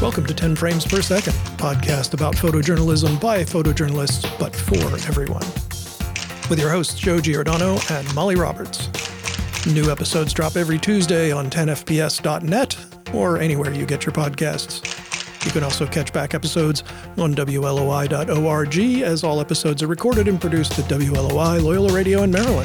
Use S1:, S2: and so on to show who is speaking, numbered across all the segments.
S1: Welcome to 10 Frames Per Second, podcast about photojournalism by photojournalists, but for everyone. With your hosts, Joe Giordano and Molly Roberts. New episodes drop every Tuesday on 10fps.net or anywhere you get your podcasts. You can also catch back episodes on WLOI.org, as all episodes are recorded and produced at WLOI Loyola Radio in Maryland.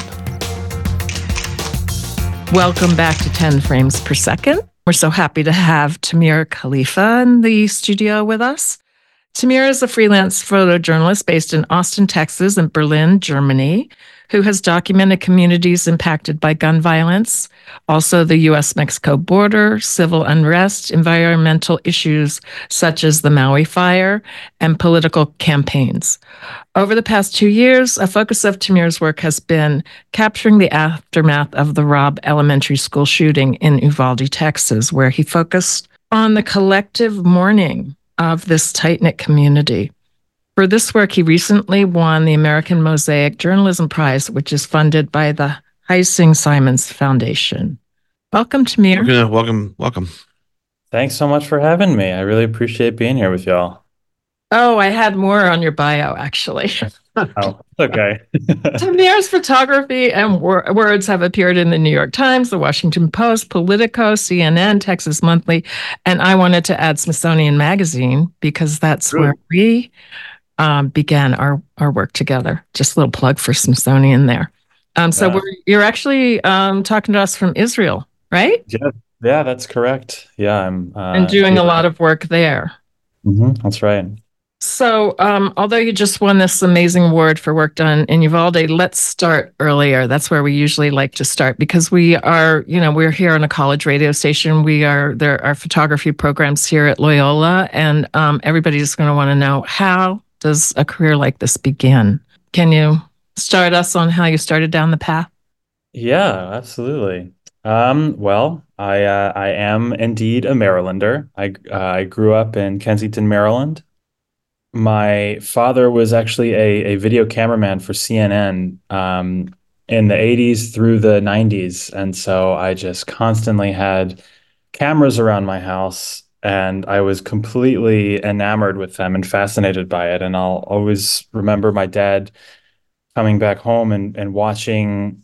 S2: Welcome back to 10 Frames Per Second. We're so happy to have Tamir Khalifa in the studio with us. Tamir is a freelance photojournalist based in Austin, Texas, and Berlin, Germany, who has documented communities impacted by gun violence, also the U.S.-Mexico border, civil unrest, environmental issues such as the Maui fire, and political campaigns. Over the past 2 years, a focus of Tamir's work has been capturing the aftermath of the Robb Elementary School shooting in Uvalde, Texas, where he focused on the collective mourning of this tight-knit community. For this work, he recently won the American Mosaic Journalism Prize, which is funded by the Heising Simons Foundation. Welcome, Tamir.
S3: Yeah, welcome.
S4: Thanks so much for having me. I really appreciate being here with y'all.
S2: Oh, I had more on your bio, actually.
S4: Oh, okay.
S2: Tamir's photography and words have appeared in the New York Times, the Washington Post, Politico, CNN, Texas Monthly, and I wanted to add Smithsonian Magazine because that's where we began our work together. Just a little plug for Smithsonian there. You're actually talking to us from Israel, right?
S4: Yeah, that's correct. Yeah, I'm
S2: and doing a lot of work there.
S4: That's right.
S2: So, although you just won this amazing award for work done in Uvalde, let's start earlier. That's where we usually like to start because we're here on a college radio station. There are photography programs here at Loyola, and everybody's going to want to know, how does a career like this begin? Can you start us on how you started down the path?
S4: Yeah, absolutely. Well, I am indeed a Marylander. I grew up in Kensington, Maryland. My father was actually a video cameraman for CNN in the 80s through the 90s. And so I just constantly had cameras around my house, and I was completely enamored with them and fascinated by it. And I'll always remember my dad coming back home and watching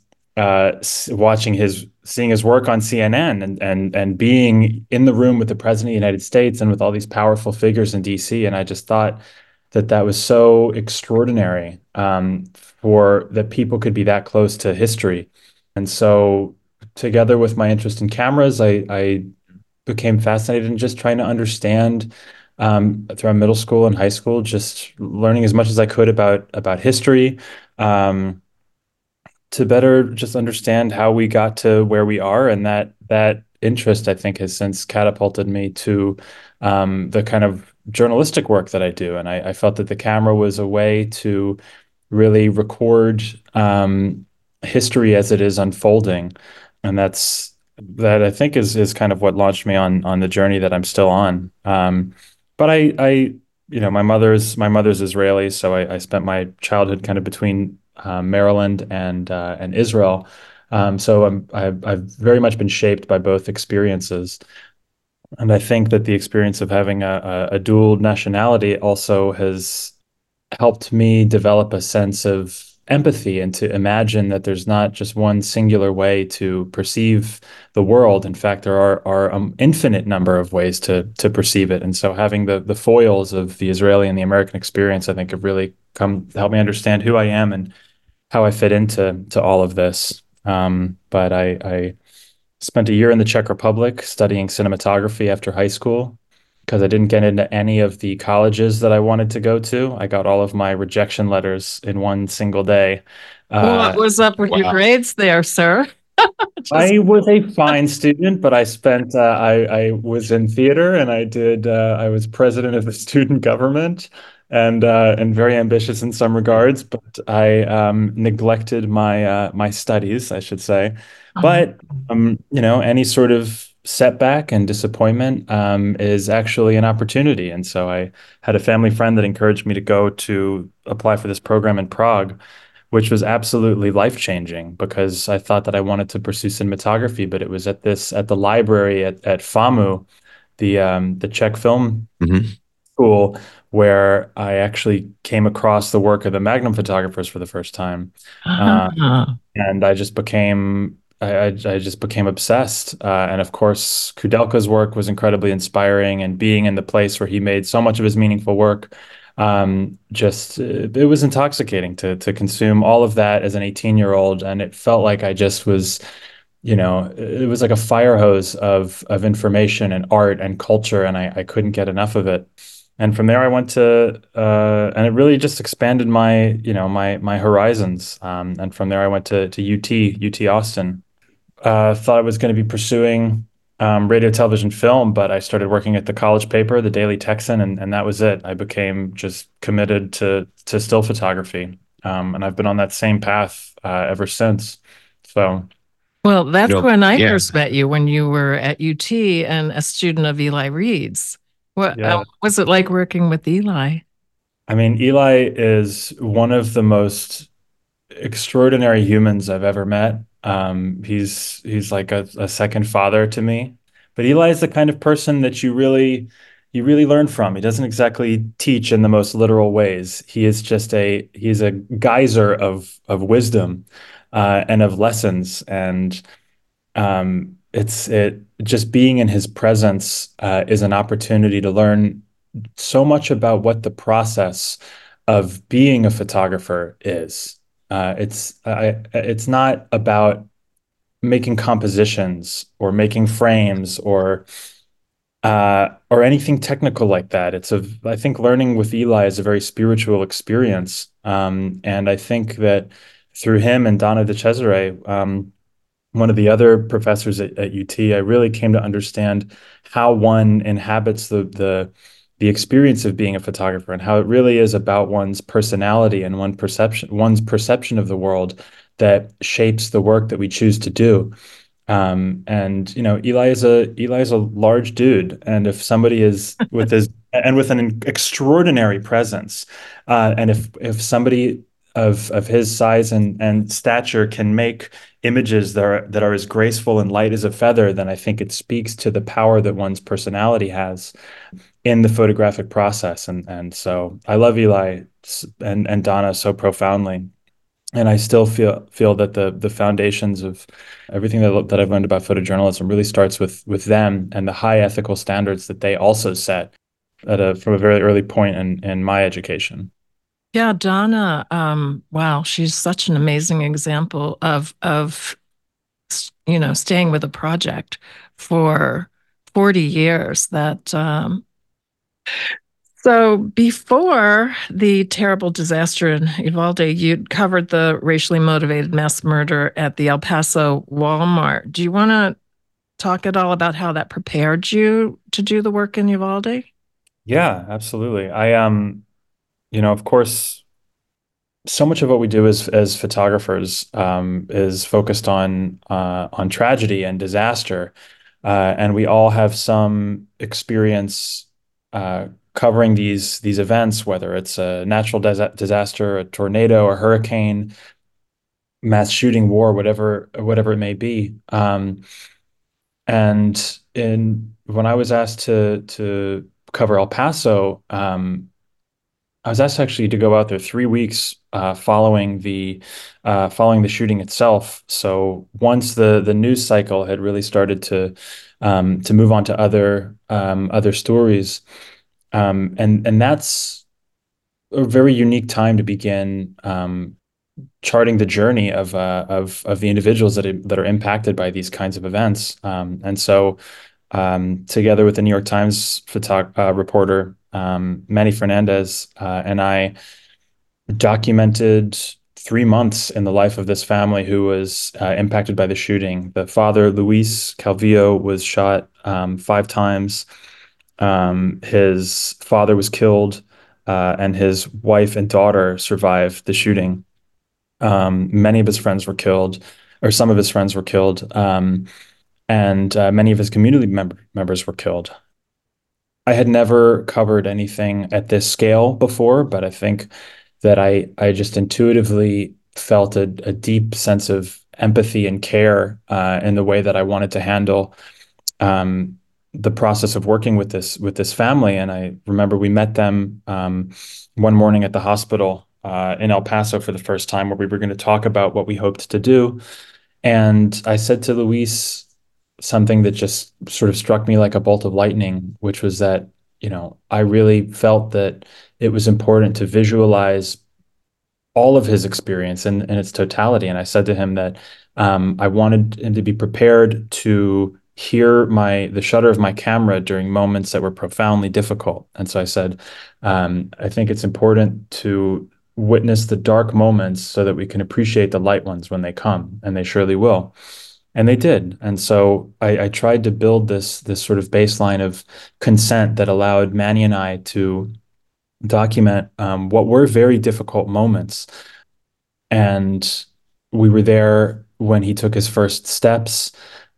S4: seeing his work on CNN and being in the room with the president of the United States and with all these powerful figures in DC. And I just thought that was so extraordinary for that people could be that close to history. And so together with my interest in cameras, I became fascinated in just trying to understand throughout middle school and high school, just learning as much as I could about history, to better just understand how we got to where we are. And that interest, I think, has since catapulted me to the kind of journalistic work that I do. And I felt that the camera was a way to really record history as it is unfolding. And that I think is kind of what launched me on the journey that I'm still on. But my mother's Israeli, so I spent my childhood kind of between Maryland and Israel. So I've very much been shaped by both experiences. And I think that the experience of having a dual nationality also has helped me develop a sense of empathy and to imagine that there's not just one singular way to perceive the world. In fact, there are an infinite number of ways to perceive it. And so having the foils of the Israeli and the American experience, I think, have really come to help me understand who I am and how I fit into all of this. But I spent a year in the Czech Republic studying cinematography after high school because I didn't get into any of the colleges that I wanted to go to. I got all of my rejection letters in one single day.
S2: What was up with your grades there, sir?
S4: I was a fine student, but I was in theater, and I was president of the student government, and very ambitious in some regards, but I neglected my studies, I should say. But any sort of setback and disappointment is actually an opportunity. And so I had a family friend that encouraged me to go to apply for this program in Prague, which was absolutely life-changing because I thought that I wanted to pursue cinematography, but it was at the library at FAMU, the Czech film
S3: Hmm.
S4: school, where I actually came across the work of the Magnum photographers for the first time. Uh,
S2: Ah,
S4: and I just became obsessed. And of course, Kudelka's work was incredibly inspiring, and being in the place where he made so much of his meaningful work, just it was intoxicating to consume all of that as an 18-year-old, and it felt like I just was, it was like a fire hose of information and art and culture, and I couldn't get enough of it. And from there, I went to, and it really just expanded my horizons. And from there, I went to UT Austin. Thought I was going to be pursuing radio, television, film, but I started working at the college paper, the Daily Texan, and that was it. I became just committed to still photography, and I've been on that same path ever since. So
S2: well, that's when I
S3: Yeah.
S2: first met you, when you were at UT and a student of Eli Reed's. What
S4: yeah,
S2: was it like working with Eli?
S4: I mean, Eli is one of the most extraordinary humans I've ever met. He's like a second father to me. But Eli is the kind of person that you really learn from. He doesn't exactly teach in the most literal ways. He's a geyser of wisdom and of lessons. And it's it just being in his presence is an opportunity to learn so much about what the process of being a photographer is. It's not about making compositions or making frames or anything technical like that. I think learning with Eli is a very spiritual experience, and I think that through him and Donna de Cesare, one of the other professors at UT, I really came to understand how one inhabits the experience of being a photographer, and how it really is about one's personality and one's perception of the world that shapes the work that we choose to do. And Eli is a large dude, and if somebody is with an extraordinary presence, and if somebody of his size and stature can make images that are as graceful and light as a feather, then I think it speaks to the power that one's personality has in the photographic process. And so I love Eli and Donna so profoundly. And I still feel that the foundations of everything that I've learned about photojournalism really starts with them and the high ethical standards that they also set from a very early point in my education.
S2: Yeah, Donna, wow, she's such an amazing example of staying with a project for 40 years. That So before the terrible disaster in Uvalde, you'd covered the racially motivated mass murder at the El Paso Walmart. Do you want to talk at all about how that prepared you to do the work in Uvalde?
S4: Yeah, absolutely. Of course, so much of what we do as photographers is focused on tragedy and disaster, and we all have some experience covering these events, whether it's a natural disaster, a tornado, a hurricane, mass shooting, war, whatever it may be. And in when I was asked to cover El Paso, I was asked actually to go out there 3 weeks following the shooting itself. So once the news cycle had really started to move on to other stories, and that's a very unique time to begin charting the journey of the individuals that are impacted by these kinds of events. And so, together with the New York Times reporter Manny Fernandez, and I documented 3 months in the life of this family who was impacted by the shooting. The father, Luis Calvillo, was shot 5 times. His father was killed, and his wife and daughter survived the shooting. Many of his friends were killed, or some of his friends were killed, and many of his community members were killed. I had never covered anything at this scale before, but I think that I just intuitively felt a deep sense of empathy and care in the way that I wanted to handle um, the process of working with this family. And I remember we met them one morning at the hospital in El Paso for the first time, where we were going to talk about what we hoped to do. And I said to Luis something that just sort of struck me like a bolt of lightning, which was that, I really felt that it was important to visualize all of his experience in its totality. And I said to him that I wanted him to be prepared to hear the shutter of my camera during moments that were profoundly difficult. And so I said, I think it's important to witness the dark moments so that we can appreciate the light ones when they come, and they surely will. And they did. And so I tried to build this sort of baseline of consent that allowed Manny and I to document what were very difficult moments. And we were there when he took his first steps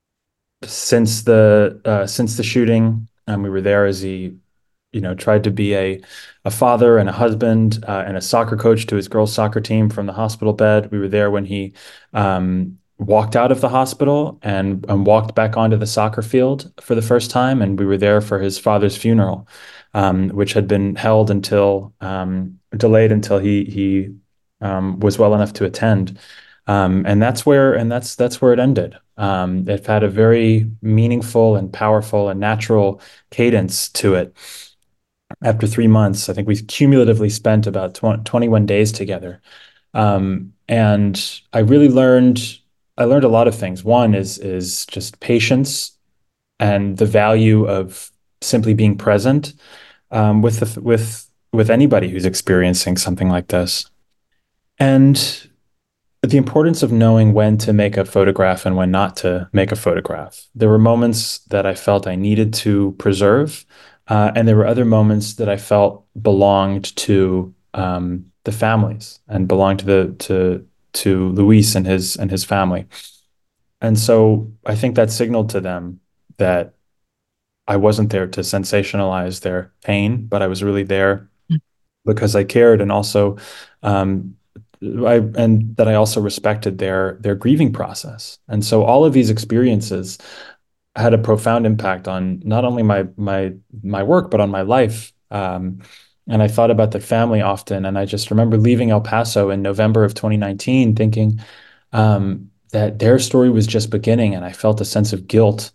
S4: since the shooting. We were there as he, tried to be a father and a husband and a soccer coach to his girls' soccer team from the hospital bed. We were there when he walked out of the hospital and walked back onto the soccer field for the first time. And we were there for his father's funeral, which had been held until delayed until he was well enough to attend. And that's where it ended. It had a very meaningful and powerful and natural cadence to it. After 3 months, I think we cumulatively spent about 21 days together. And I learned a lot of things. One is just patience and the value of simply being present with anybody who's experiencing something like this. And the importance of knowing when to make a photograph and when not to make a photograph. There were moments that I felt I needed to preserve, and there were other moments that I felt belonged to the families and belonged to Luis and his family. And so I think that signaled to them that I wasn't there to sensationalize their pain, but I was really there because I cared, and also um, that I also respected their grieving process. And so all of these experiences had a profound impact on not only my work, but on my life. And I thought about the family often, and I just remember leaving El Paso in November of 2019, thinking that their story was just beginning, and I felt a sense of guilt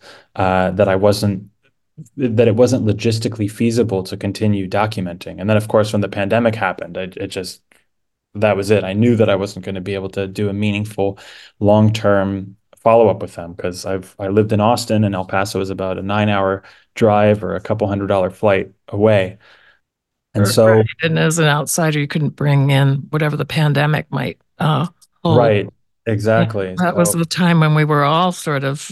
S4: that it wasn't logistically feasible to continue documenting. And then, of course, when the pandemic happened, that was it. I knew that I wasn't going to be able to do a meaningful long-term follow-up with them, because I lived in Austin, and El Paso is about a 9-hour drive or a couple $100 flight away. And so,
S2: right. And as an outsider, you couldn't bring in whatever the pandemic might hold.
S4: right, exactly.
S2: That was the time when we were all sort of,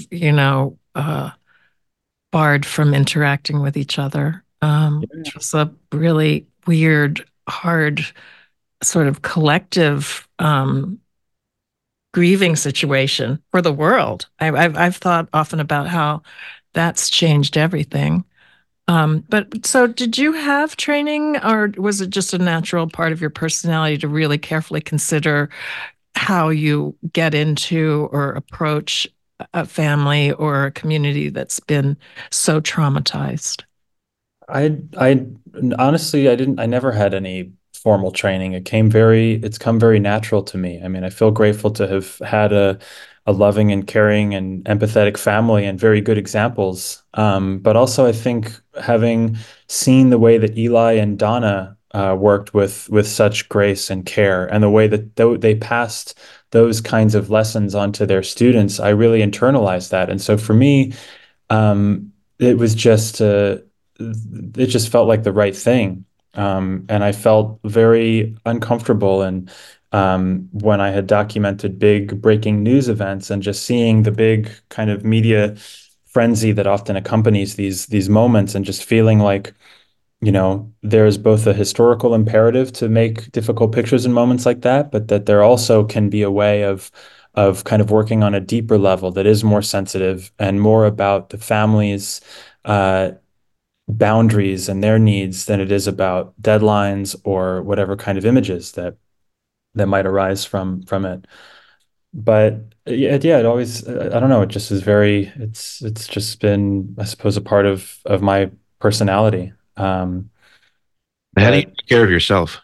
S2: barred from interacting with each other, which was a really weird, hard sort of collective grieving situation for the world. I've thought often about how that's changed everything. But so did you have training, or was it just a natural part of your personality to really carefully consider how you get into or approach a family or a community that's been so traumatized?
S4: I honestly, I never had any formal training. It's come very natural to me. I mean, I feel grateful to have had a loving and caring and empathetic family and very good examples. But also, I think having seen the way that Eli and Donna worked with such grace and care, and the way that they passed those kinds of lessons onto their students, I really internalized that. And so for me, it was just it just felt like the right thing. And I felt very uncomfortable. And when I had documented big breaking news events, and just seeing the big kind of media frenzy that often accompanies these moments, and just feeling like, there's both a historical imperative to make difficult pictures in moments like that, but that there also can be a way of kind of working on a deeper level that is more sensitive and more about the family's boundaries and their needs than it is about deadlines or whatever kind of images that might arise from it. But Yeah, it always, I don't know, it just is very, it's just been, I suppose, a part of my personality.
S3: How do you
S4: But
S3: take care of yourself?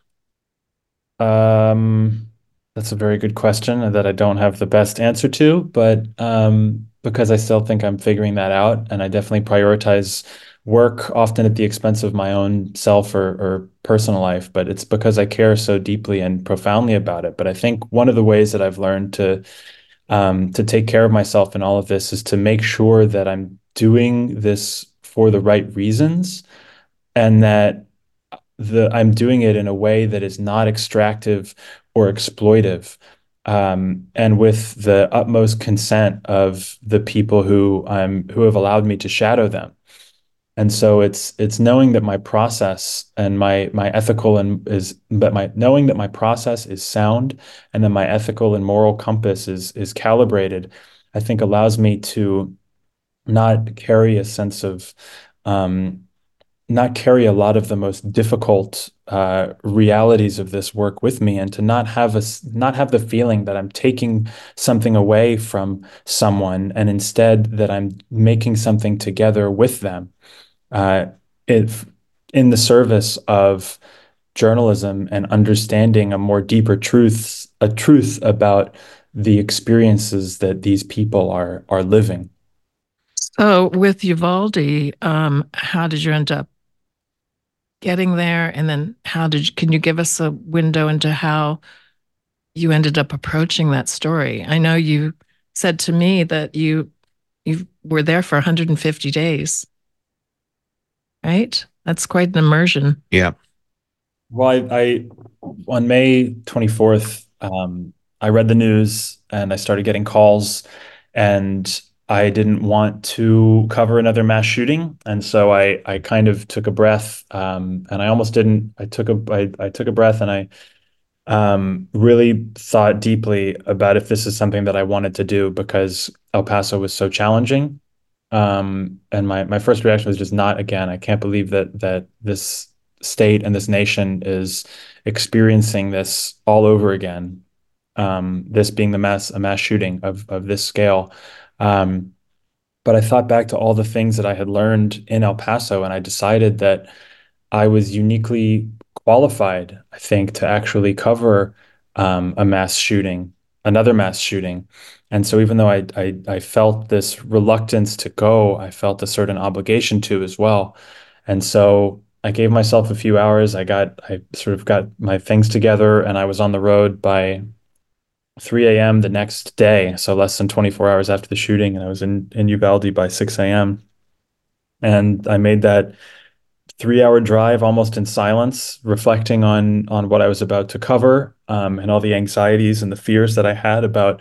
S4: um, that's a very good question that I don't have the best answer to, but because I still think I'm figuring that out, and I definitely prioritize work often at the expense of my own self or personal life, but it's because I care so deeply and profoundly about it. But I think one of the ways that I've learned to take care of myself in all of this is to make sure that I'm doing this for the right reasons and that I'm doing it in a way that is not extractive or exploitive, and with the utmost consent of the people who have allowed me to shadow them. And so it's knowing that my process and my ethical and is but my knowing that my process is sound and that my ethical and moral compass is calibrated, I think allows me to not carry a sense of um, not carry a lot of the most difficult realities of this work with me, and to not have the feeling that I'm taking something away from someone, and instead that I'm making something together with them, uh, if in the service of journalism and understanding a truth about the experiences that these people are living.
S2: So with Uvalde, how did you end up getting there? And then can you give us a window into how you ended up approaching that story? I know you said to me that you were there for 150 days, right? That's quite an immersion.
S3: Yeah.
S4: Well, I on May 24th, I read the news and I started getting calls, and I didn't want to cover another mass shooting. And so I kind of took a breath, and I almost didn't. I took a breath and I really thought deeply about if this is something that I wanted to do because El Paso was so challenging. And my first reaction was just not again. I can't believe that this state and this nation is experiencing this all over again. This being a mass shooting of this scale. Um, but I thought back to all the things that I had learned in El Paso, and I decided that I was uniquely qualified, I think, to actually cover a mass shooting, another mass shooting. And so even though I felt this reluctance to go, I felt a certain obligation to as well. And so I gave myself a few hours. I sort of got my things together, and I was on the road by 3 a.m. the next day, so less than 24 hours after the shooting, and I was in Uvalde by 6 a.m. And I made that 3 hour drive almost in silence, reflecting on what I was about to cover, and all the anxieties and the fears that I had about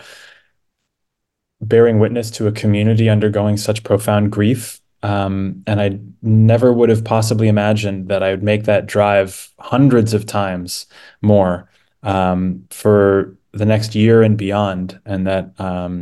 S4: bearing witness to a community undergoing such profound grief. And I never would have possibly imagined that I would make that drive hundreds of times more, for the next year and beyond. And that,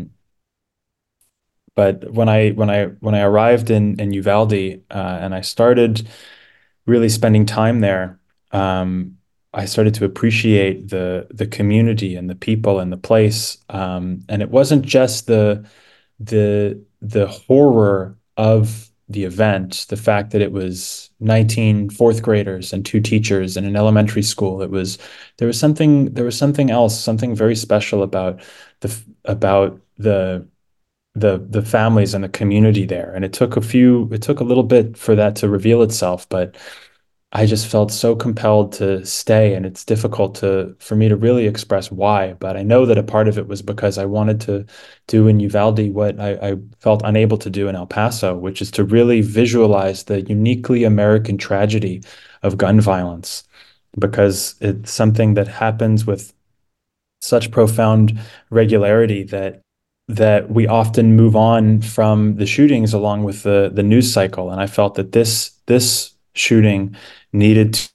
S4: but when I arrived in Uvalde, and I started really spending time there, I started to appreciate the community and the people and the place. And it wasn't just the horror of the event, the fact that it was 19 fourth graders and two teachers in an elementary school. There was something else, something very special about about the families and the community there. And it took a little bit for that to reveal itself, but I just felt so compelled to stay, and it's difficult for me to really express why, but I know that a part of it was because I wanted to do in Uvalde what I felt unable to do in El Paso, which is to really visualize the uniquely American tragedy of gun violence, because it's something that happens with such profound regularity that we often move on from the shootings along with the news cycle. And I felt that this shooting needed to,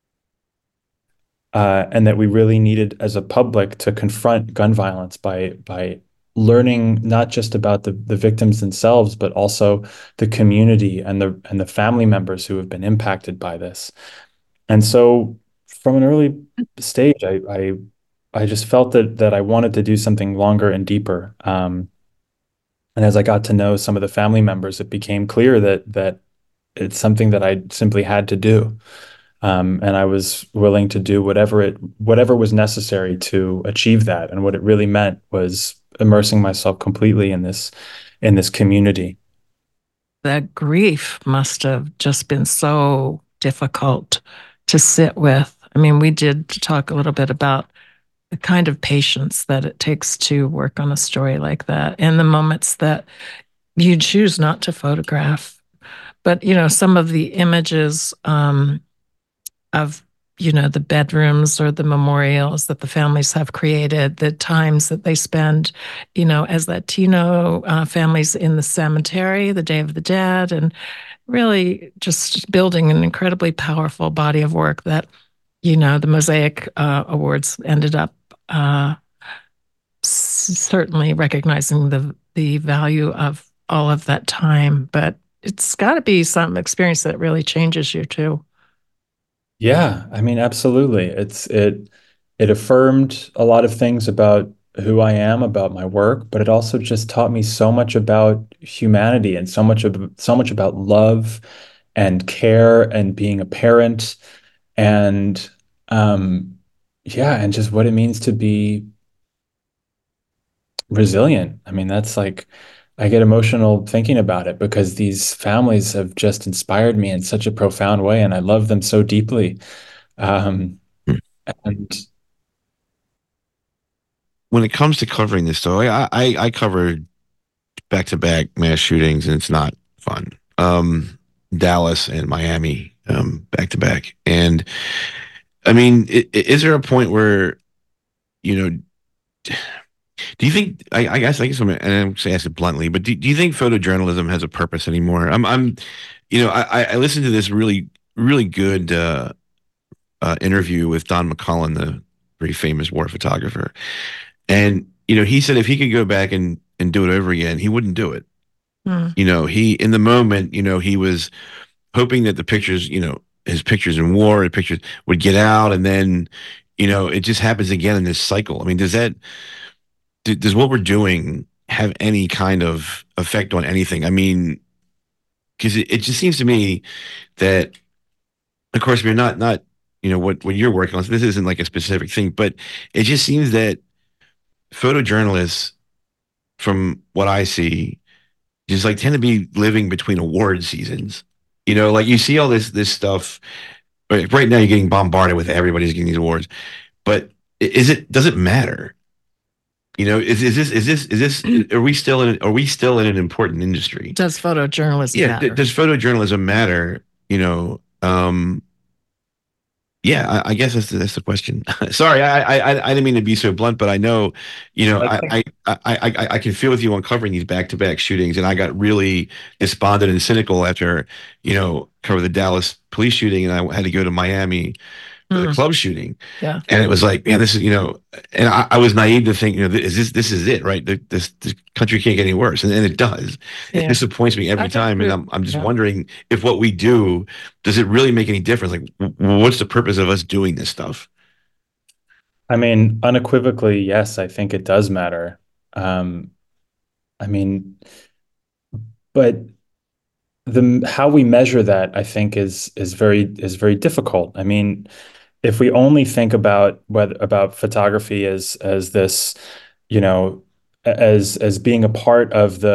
S4: and that we really needed as a public to confront gun violence by learning not just about the victims themselves, but also the community and the family members who have been impacted by this. And so from an early stage, I just felt that I wanted to do something longer and deeper. And as I got to know some of the family members, it became clear that it's something that I simply had to do. And I was willing to do whatever was necessary to achieve that. And what it really meant was immersing myself completely in this community.
S2: That grief must have just been so difficult to sit with. I mean, we did talk a little bit about the kind of patience that it takes to work on a story like that and the moments that you choose not to photograph. But, some of the images of the bedrooms or the memorials that the families have created, the times that they spend, as Latino families in the cemetery, the Day of the Dead, and really just building an incredibly powerful body of work that, the Mosaic Awards ended up certainly recognizing the value of all of that time. But it's got to be some experience that really changes you too.
S4: Yeah, I mean, absolutely. It affirmed a lot of things about who I am, about my work, but it also just taught me so much about humanity and so much about love and care and being a parent and yeah, and just what it means to be resilient. I mean, that's like I get emotional thinking about it because these families have just inspired me in such a profound way, and I love them so deeply. Um,
S3: Hmm.
S4: and
S3: When it comes to covering this story, I covered back to back mass shootings, and it's not fun. Dallas and Miami, back to back. And I mean, is there a point where, you know, do you think, I guess I'm, and I'm going to ask it bluntly, but do you think photojournalism has a purpose anymore? I listened to this really good, interview with Don McCullin, the very famous war photographer. And, he said if he could go back and do it over again, he wouldn't do it.
S2: Mm.
S3: He, in the moment, he was hoping that the pictures, his pictures in war and pictures would get out. And then, it just happens again in this cycle. I mean, does what we're doing have any kind of effect on anything? I mean, because it just seems to me that, of course, we're not, what you're working on. So this isn't like a specific thing, but it just seems that photojournalists, from what I see, just like tend to be living between award seasons. Like you see all this stuff. Right now, you're getting bombarded with everybody's getting these awards, but does it matter? Is this are we still in an important industry?
S2: Does photojournalism
S3: Yeah,
S2: matter?
S3: does photojournalism matter? Yeah, I guess that's the question. Sorry, I didn't mean to be so blunt, but I know,
S4: I think
S3: I can feel with you on covering these back-to-back shootings, and I got really despondent and cynical after, cover the Dallas police shooting, and I had to go to Miami for the
S2: Mm.
S3: club shooting,
S2: Yeah.
S3: and it was like, man, this is, and I was naive to think, this is it, right? This country can't get any worse, and it does. It
S2: Yeah.
S3: disappoints me every
S2: I think
S3: time, and
S2: we
S3: I'm just
S2: yeah.
S3: wondering if what we do, does it really make any difference? Like, what's the purpose of us doing this stuff?
S4: I mean, unequivocally, yes, I think it does matter. Um, I mean, but the how we measure that, I think, is very difficult. I mean, if we only think about photography as this, you know, as being a part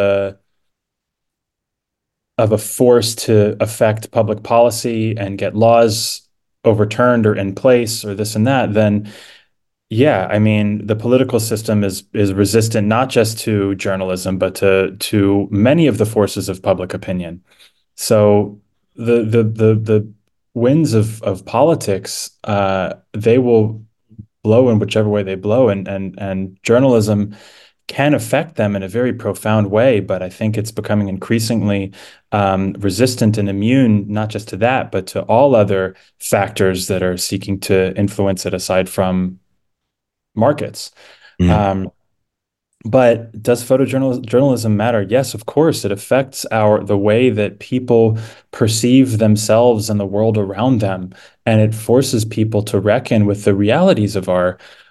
S4: of a force to affect public policy and get laws overturned or in place or this and that, then yeah, I mean, the political system is resistant not just to journalism, but to many of the forces of public opinion. So the winds of politics, they will blow in whichever way they blow, and journalism can affect them in a very profound way. But I think it's becoming increasingly resistant and immune, not just to that, but to all other factors that are seeking to influence it aside from markets.
S3: Mm.
S4: Um, but does photojournalism matter? Yes, of course. It affects the way that people perceive themselves and the world around them, and it forces people to reckon with the realities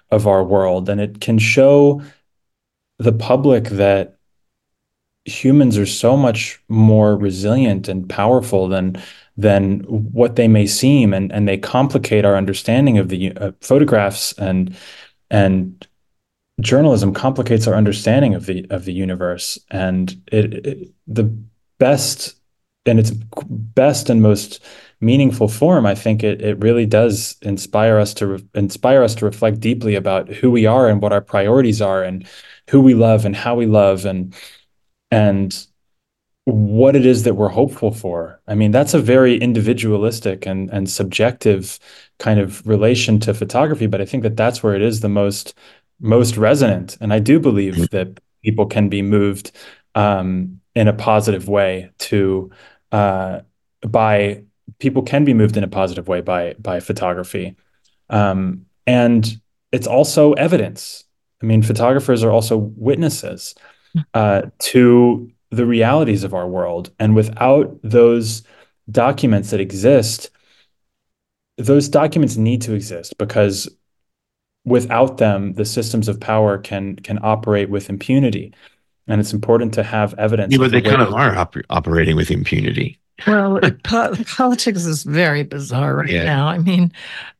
S4: of our world, and it can show the public that humans are so much more resilient and powerful than what they may seem, and they complicate our understanding of the photographs, and journalism complicates our understanding of the universe, and the best in its best and most meaningful form, I think it really does inspire us to reflect deeply about who we are and what our priorities are, and who we love and how we love, and what it is that we're hopeful for. I mean, that's a very individualistic and subjective kind of relation to photography, but I think that that's where it is the most resonant. And I do believe that people can be moved in a positive way to by people can be moved in a positive way by photography. And it's also evidence. I mean, photographers are also witnesses to the realities of our world. And without those documents that exist, those documents need to exist, because without them, the systems of power can operate with impunity. And it's important to have evidence
S3: Yeah,
S4: of
S3: but
S4: the
S3: they kind
S4: way.
S3: of are operating with impunity.
S2: Well, politics is very bizarre right
S3: Yeah.
S2: now. I mean,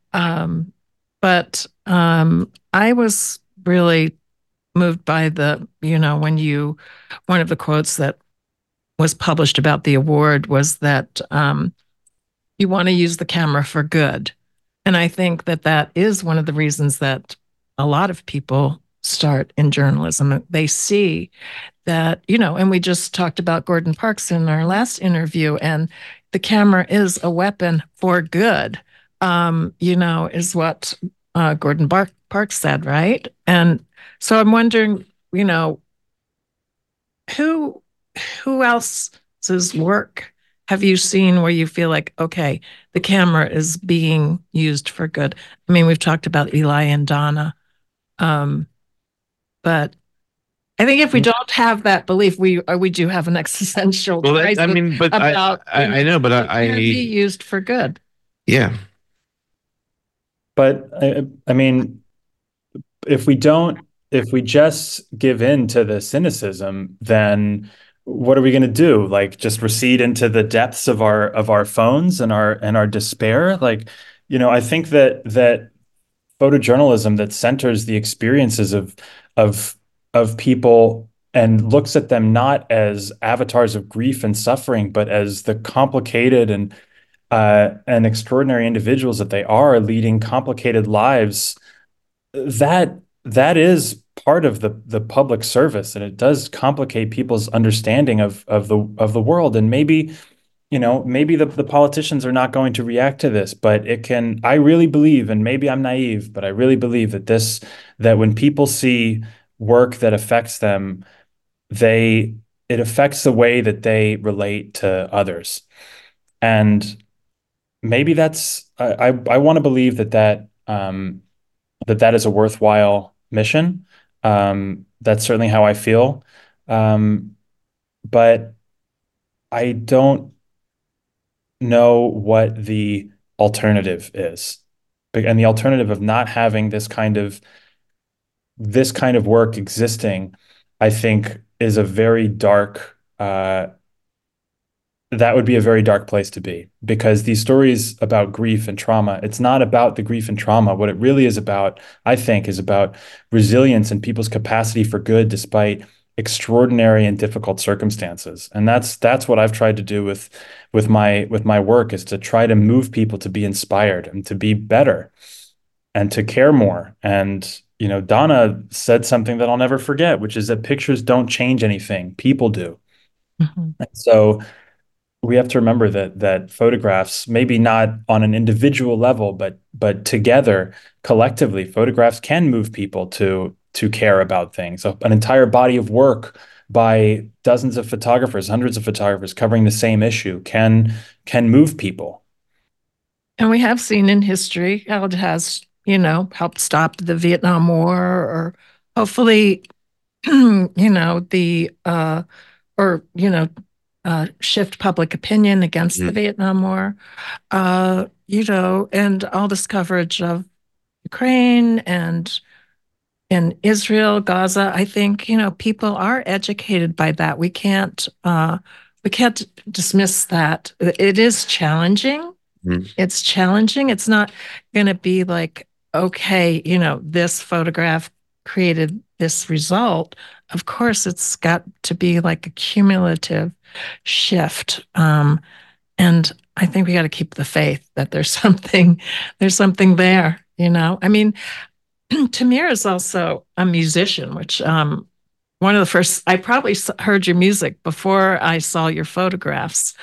S2: but I was really moved by one of the quotes that was published about the award was that you want to use the camera for good. And I think that that is one of the reasons that a lot of people start in journalism. They see that, and we just talked about Gordon Parks in our last interview, and the camera is a weapon for good, is what Gordon Parks said, right? And so I'm wondering, who who else's work have you seen where you feel like, okay, the camera is being used for good? I mean, we've talked about Eli and Donna, but I think if we don't have that belief, we do have an existential crisis.
S3: I mean, but
S2: about
S3: I know, but
S2: it can be used for good.
S3: Yeah.
S4: But I mean, if we just give in to the cynicism, then what are we going to do? Like, just recede into the depths of our phones and our despair? Like, I think that photojournalism that centers the experiences of people and looks at them not as avatars of grief and suffering, but as the complicated and extraordinary individuals that they are, leading complicated lives, that is part of the public service, and it does complicate people's understanding of the world. And maybe the politicians are not going to react to this, but it can. I really believe, and maybe I'm naive, but I really believe that when people see work that affects them, it affects the way that they relate to others. And maybe I want to believe that is a worthwhile mission. That's certainly how I feel. But I don't know what the alternative is. And the alternative of not having this kind of work existing, I think, is a very dark that would be a very dark place to be, because these stories about grief and trauma, it's not about the grief and trauma. What it really is about, I think, is about resilience and people's capacity for good despite extraordinary and difficult circumstances. And that's what I've tried to do with my work, is to try to move people to be inspired and to be better and to care more. And Donna said something that I'll never forget, which is that pictures don't change anything, people do.
S2: Mm-hmm.
S4: And so we have to remember that photographs, maybe not on an individual level, but together, collectively, photographs can move people to care about things. So an entire body of work by dozens of photographers, hundreds of photographers covering the same issue can move people.
S2: And we have seen in history how it has, helped stop the Vietnam War, or hopefully, shift public opinion against the Vietnam War, and all this coverage of Ukraine and in Israel, Gaza, I think, people are educated by that. We can't dismiss that. It is challenging.
S3: Mhm.
S2: It's challenging. It's not going to be like, okay, this photograph created this result. Of course, it's got to be like a cumulative shift. And I think we got to keep the faith that there's something there. I mean, Tamir is also a musician, which one of the first I probably heard your music before I saw your photographs.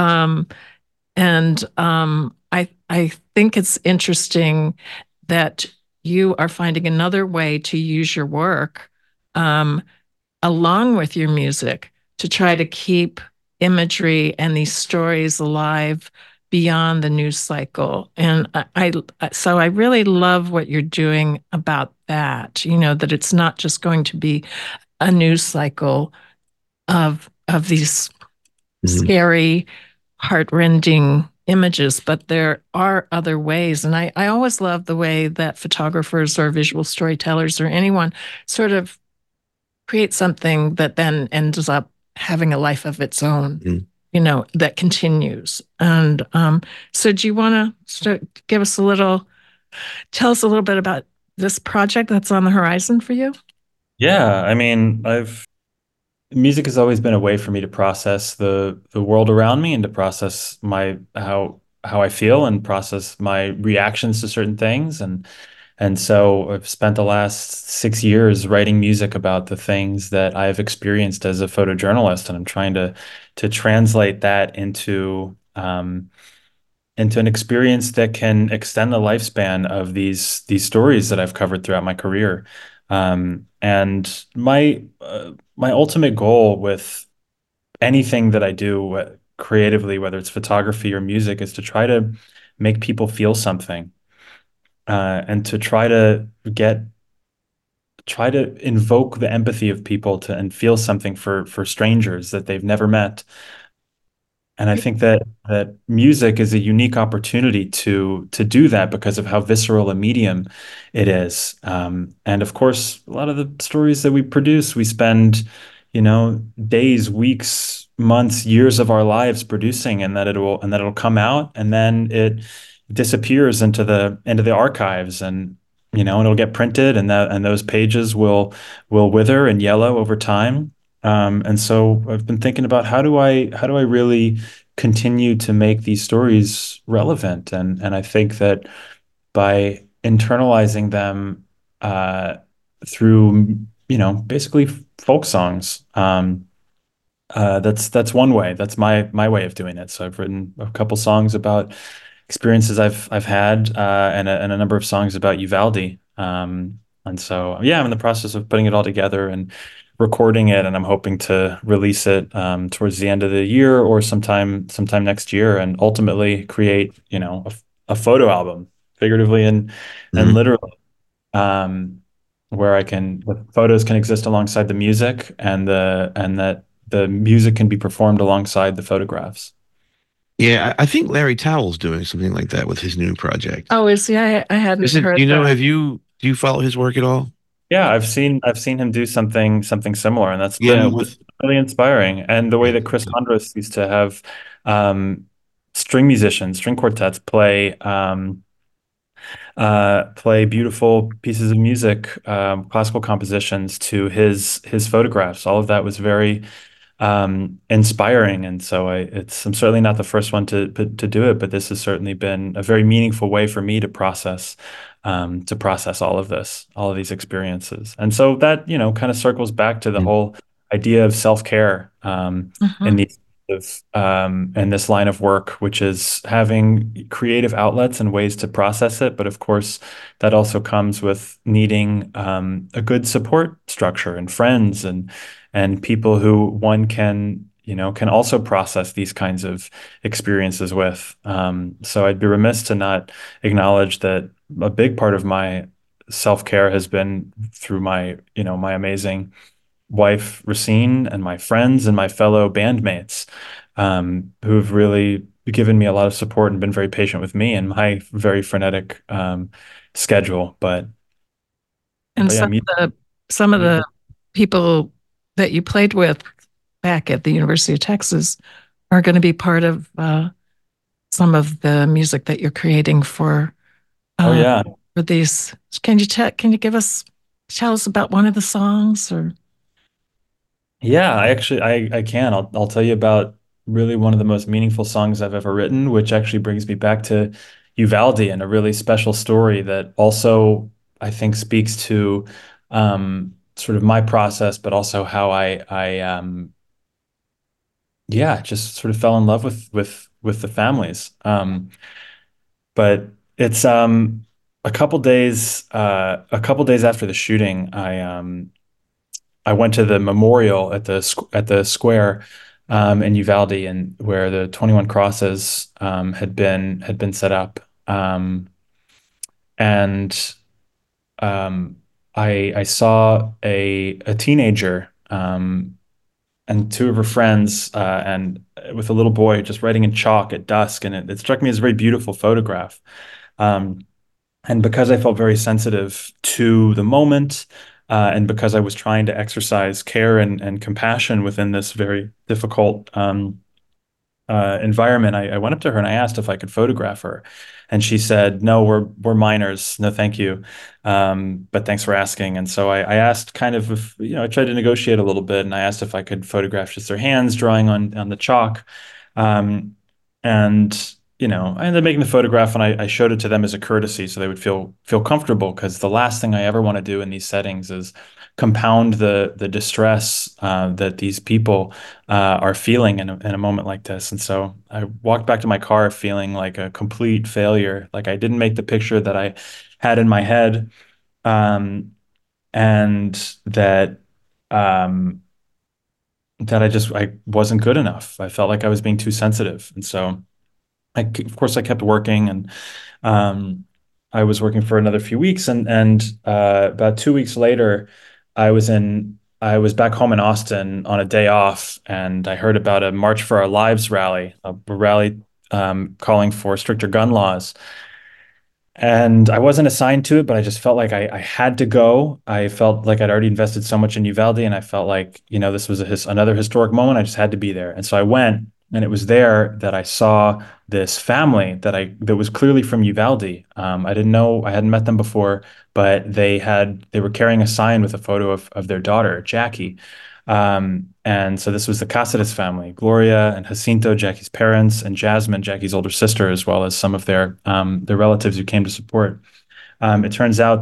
S2: And I think it's interesting that you are finding another way to use your work um, along with your music to try to keep imagery and these stories alive beyond the news cycle. And so I really love what you're doing about that, that it's not just going to be a news cycle of these
S3: Mhm.
S2: scary, heartrending images, but there are other ways. And I always love the way that photographers or visual storytellers or anyone sort of create something that then ends up having a life of its own,
S3: Mhm.
S2: that continues. And so do you want to tell us a little bit about this project that's on the horizon for you?
S4: Yeah, I mean, I've music has always been a way for me to process the world around me and to process my how I feel and process my reactions to certain things. And so I've spent the last 6 years writing music about the things that I've experienced as a photojournalist, and I'm trying to translate that into an experience that can extend the lifespan of these stories that I've covered throughout my career. And my ultimate goal with anything that I do creatively, whether it's photography or music, is to try to make people feel something, and to try to invoke the empathy of people to and feel something for strangers that they've never met. And I think that music is a unique opportunity to do that because of how visceral a medium it is. And of course, a lot of the stories that we produce, we spend, days, weeks, months, years of our lives producing, and that it'll come out, and then it disappears into the archives, and it'll get printed, and those pages will wither and yellow over time. And so I've been thinking about how do I really continue to make these stories relevant, and I think that by internalizing them through basically folk songs, that's one way. That's my way of doing it. So I've written a couple songs about experiences I've had, and a number of songs about Uvalde. And so yeah, I'm in the process of putting it all together and recording it, and I'm hoping to release it towards the end of the year or sometime next year, and ultimately create a photo album, figuratively and
S3: Mhm.
S4: literally, um, where the photos can exist alongside the music, and that the music can be performed alongside the photographs.
S3: Yeah, I think Larry Towell's doing something like that with his new project.
S2: Oh, is he? I hadn't
S3: Isn't,
S2: heard that.
S3: do you follow his work at all?
S4: Yeah, I've seen him do something similar, and that's
S3: Yeah,
S4: been
S3: with
S4: really inspiring. And the way
S3: yeah,
S4: that Chris Andres used to have um, string musicians, string quartets play beautiful pieces of music, classical compositions to his photographs. All of that was very inspiring. And so I'm certainly not the first one to do it, but this has certainly been a very meaningful way for me to process all of these experiences. And so that, kind of circles back to the
S3: mm,
S4: whole idea of self-care, in
S2: Mhm.
S4: these in this line of work, which is having creative outlets and ways to process it. But of course, that also comes with needing a good support structure and friends and people who one can also process these kinds of experiences with. So I'd be remiss to not acknowledge that a big part of my self-care has been through my amazing wife, Racine, and my friends and my fellow bandmates, who've really given me a lot of support and been very patient with me and my very frenetic schedule. But
S2: And
S4: But yeah,
S2: some of the
S4: music.
S2: people that you played with back at the University of Texas are going to be part of some of the music that you're creating
S4: Oh
S2: uh,
S4: yeah.
S2: for these. Can you tell us about one of the songs or?
S4: Yeah, I can. I'll tell you about really one of the most meaningful songs I've ever written, which actually brings me back to Uvalde and a really special story that also I think speaks to sort of my process, but also how I yeah, just sort of fell in love with the families. But it's a couple days after the shooting, I went to the memorial at at the square in Uvalde, and where the 21 crosses had been set up. And um, I saw a teenager and two of her friends and with a little boy just writing in chalk at dusk, and it struck me as a very beautiful photograph. Um, and because I felt very sensitive to the moment, and because I was trying to exercise care and compassion within this very difficult environment, I went up to her and I asked if I could photograph her, and she said, "No, we're minors. No, thank you, but thanks for asking." And so I asked, kind of, if I tried to negotiate a little bit, and I asked if I could photograph just their hands drawing on the chalk, um, and I ended up making the photograph, and I showed it to them as a courtesy, so they would feel comfortable, because the last thing I ever want to do in these settings is compound the distress that these people are feeling in a moment like this. And so I walked back to my car feeling like a complete failure, like I didn't make the picture that I had in my head, um, and um, that I wasn't good enough. I felt like I was being too sensitive, and so of course, I kept working, and um, I was working for another few weeks, and about 2 weeks later, I was back home in Austin on a day off, and I heard about a March for Our Lives rally, a rally calling for stricter gun laws. And I wasn't assigned to it, but I just felt like I had to go. I felt like I'd already invested so much in Uvalde, and I felt like, this was another historic moment. I just had to be there. And so I went, and it was there that I saw this family that was clearly from Uvalde. I didn't know, I hadn't met them before, but they were carrying a sign with a photo of their daughter, Jackie. And so this was the Cáceres family, Gloria and Jacinto, Jackie's parents, and Jasmine, Jackie's older sister, as well as some of their relatives who came to support. It turns out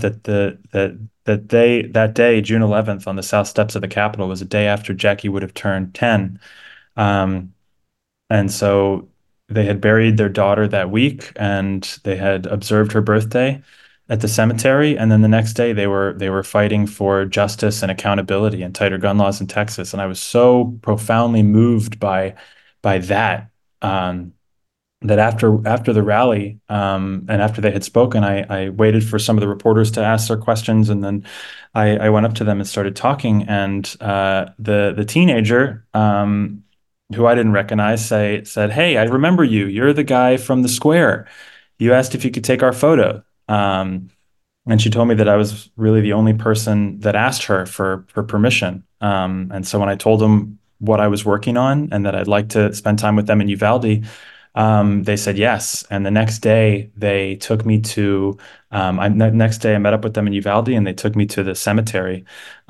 S4: that day, June 11th, on the south steps of the Capitol, was a day after Jackie would have turned 10. Um, and so they had buried their daughter that week, and they had observed her birthday at the cemetery. And then the next day, they were fighting for justice and accountability and tighter gun laws in Texas. And I was so profoundly moved by that. That after the rally, and after they had spoken, I waited for some of the reporters to ask their questions, and then I went up to them and started talking. And the teenager, who I didn't recognize, said, "Hey, I remember you. You're the guy from the square. You asked if you could take our photo." And she told me that I was really the only person that asked her for permission. And so when I told them what I was working on and that I'd like to spend time with them in Uvalde, they said yes. And the next day they took me to, next day I met up with them in Uvalde, and they took me to the cemetery,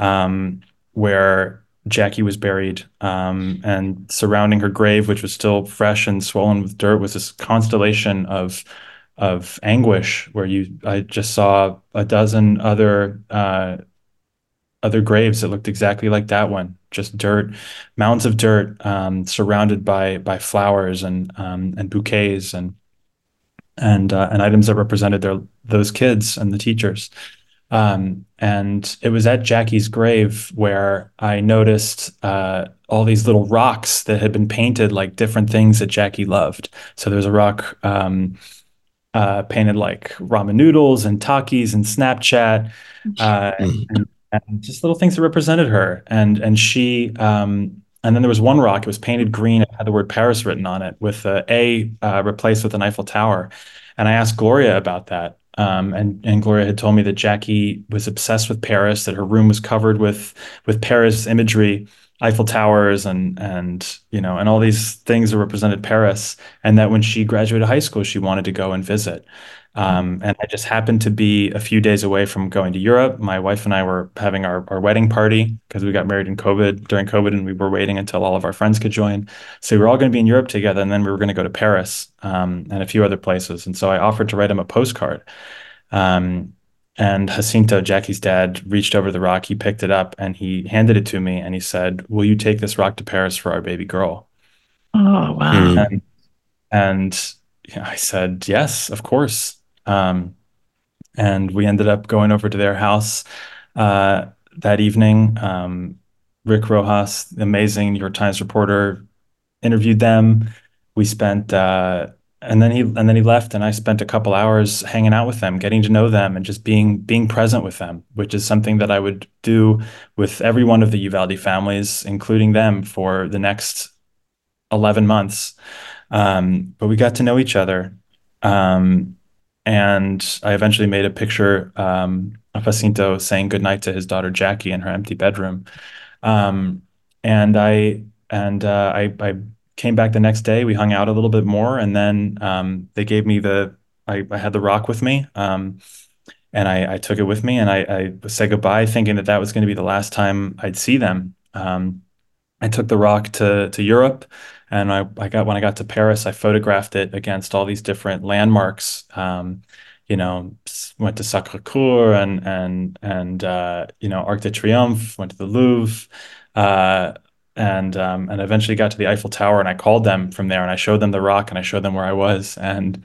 S4: where Jackie was buried. And surrounding her grave, which was still fresh and swollen with dirt, was this constellation of anguish, where I just saw a dozen other graves that looked exactly like that one, just dirt, mounds of dirt, surrounded by flowers and bouquets and items that represented those kids and the teachers. And it was at Jackie's grave where I noticed all these little rocks that had been painted like different things that Jackie loved. So there's a rock painted like ramen noodles and Takis and Snapchat, uh,
S3: Mm.
S4: and just little things that represented her. And then there was one rock. It was painted green. It had the word Paris written on it with replaced with an Eiffel Tower. And I asked Gloria about that. And Gloria had told me that Jackie was obsessed with Paris, that her room was covered with Paris imagery, Eiffel Towers, and all these things that represented Paris, and that when she graduated high school, she wanted to go and visit. And I just happened to be a few days away from going to Europe. My wife and I were having our wedding party because we got married during COVID, and we were waiting until all of our friends could join. So we were all going to be in Europe together, and then we were going to go to Paris, and a few other places. And so I offered to write him a postcard. Um, and Jacinto, Jackie's dad, reached over the rock. He picked it up and he handed it to me, and he said, "Will you take this rock to Paris for our baby girl?"
S2: Oh, wow.
S3: Mm.
S4: And I said, "Yes, of course." Um, and we ended up going over to their house that evening. Rick Rojas, the amazing New York Times reporter, interviewed them. We spent and then he left, and I spent a couple hours hanging out with them, getting to know them, and just being present with them, which is something that I would do with every one of the Uvalde families, including them, for the next 11 months. But we got to know each other. Um, and I eventually made a picture of Jacinto saying goodnight to his daughter Jackie in her empty bedroom. Um, and I came back the next day. We hung out a little bit more, and then they gave me I had the rock with me, and I took it with me, and I said goodbye, thinking that that was going to be the last time I'd see them. I took the rock to Europe, and when I got to Paris, I photographed it against all these different landmarks. Went to Sacré-Cœur and Arc de Triomphe, went to the Louvre, uh, and eventually got to the Eiffel Tower, and I called them from there, and I showed them the rock, and I showed them where I was, and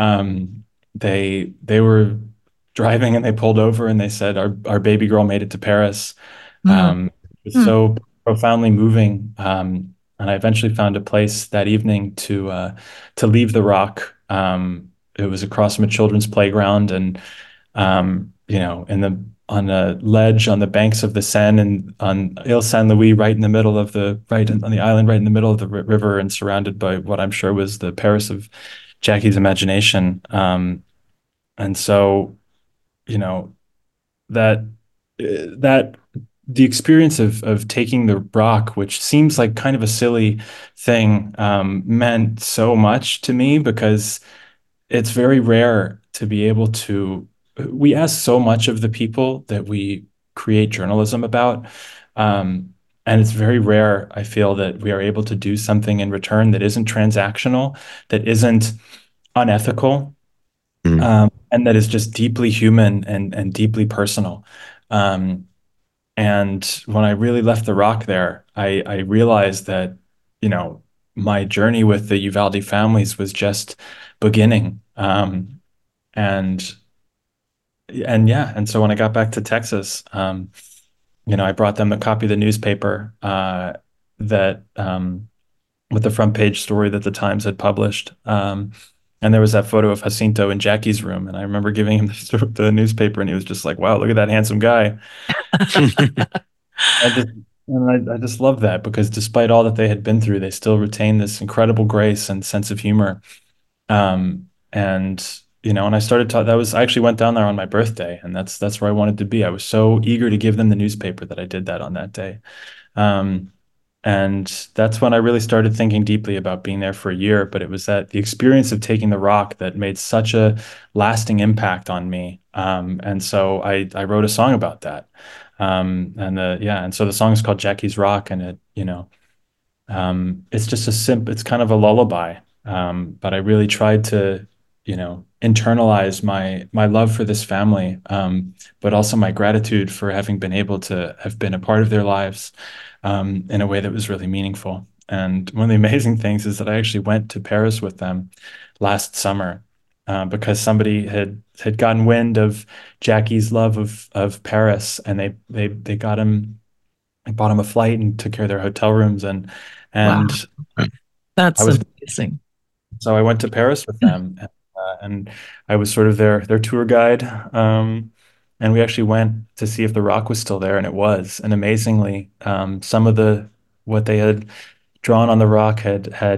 S4: they were driving, and they pulled over, and they said, "Our baby girl made it to Paris."
S2: Mm,
S4: It was
S2: mm.
S4: so profoundly moving. And I eventually found a place that evening to leave the rock. It was across from a children's playground, and in the on a ledge on the banks of the Seine and on Ile Saint Louis, right on the island, right in the middle of the river, and surrounded by what I'm sure was the Paris of Jackie's imagination. And so, you know, that that the experience of taking the rock, which seems like kind of a silly thing, meant so much to me, because it's very rare to be able to. We ask so much of the people that we create journalism about, and it's very rare, I feel, that we are able to do something in return that isn't transactional, that isn't unethical,
S3: Mm.
S4: and that is just deeply human and deeply personal. Um, and when I really left the rock there, I realized that, you know, my journey with the Uvalde families was just beginning. And and so when I got back to Texas, I brought them a copy of the newspaper that with the front page story that the Times had published. And there was that photo of Jacinto in Jackie's room, and I remember giving him the newspaper, and he was just like, "Wow, look at that handsome guy." I just I just love that, because despite all that they had been through, they still retain this incredible grace and sense of humor. And I started to I actually went down there on my birthday, and that's where I wanted to be. I was so eager to give them the newspaper that I did that on that day. Um, and that's when I really started thinking deeply about being there for a year. But it was the experience of taking the rock that made such a lasting impact on me. And so I wrote a song about that. And so the song is called Jackie's Rock, and it's just it's kind of a lullaby. But I really tried to, internalize my love for this family, but also my gratitude for having been able to have been a part of their lives, in a way that was really meaningful. And one of the amazing things is that I actually went to Paris with them last summer, because somebody had gotten wind of Jackie's love of Paris, and they bought him a flight and took care of their hotel rooms,
S2: Wow.
S4: and I
S2: That's
S4: was
S2: amazing.
S4: so I went to Paris with them, and I was sort of their tour guide. And we actually went to see if the rock was still there, and it was. And amazingly, some of the what they had drawn on the rock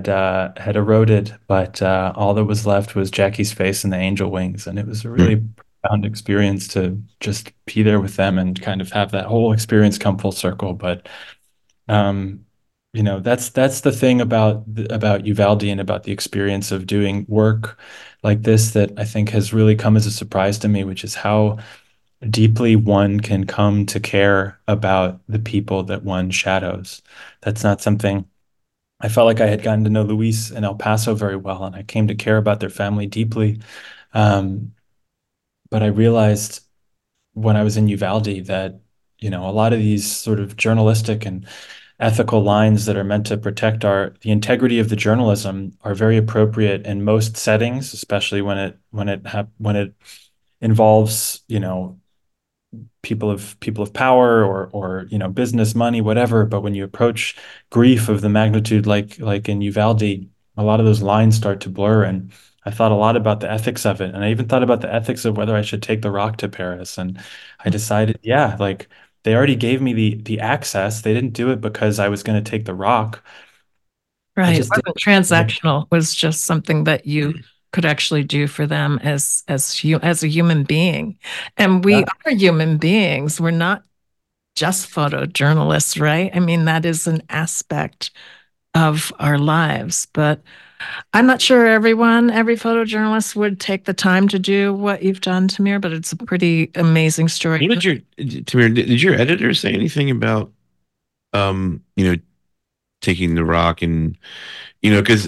S4: had eroded, but all that was left was Jackie's face and the angel wings, and it was a
S3: Mm.
S4: really profound experience to just be there with them and kind of have that whole experience come full circle. But um, that's the thing about Uvalde and about the experience of doing work like this that I think has really come as a surprise to me, which is how deeply one can come to care about the people that one shadows. That's not something I felt like I had gotten to know Luis and El Paso very well, and I came to care about their family deeply. Um, but I realized when I was in Uvalde that, a lot of these sort of journalistic and ethical lines that are meant to protect the integrity of the journalism are very appropriate in most settings, especially when it involves, people of power or business, money, whatever. But when you approach grief of the magnitude like in Uvalde, a lot of those lines start to blur. And I thought a lot about the ethics of it, and I even thought about the ethics of whether I should take the rock to Paris. And I decided, yeah, like they already gave me the access. They didn't do it because I was going to take the rock. I
S2: Right. It
S4: just did.
S2: wasn't transactional. It was just something that you could actually do for them as a human being. And we
S4: Yeah.
S2: are human beings. We're not just photojournalists, right? I mean, that is an aspect of our lives. But I'm not sure every photojournalist would take the time to do what you've done, Tamir, but it's a pretty amazing story.
S3: What did Tamir, did your editor say anything about, you know, taking the rock and, because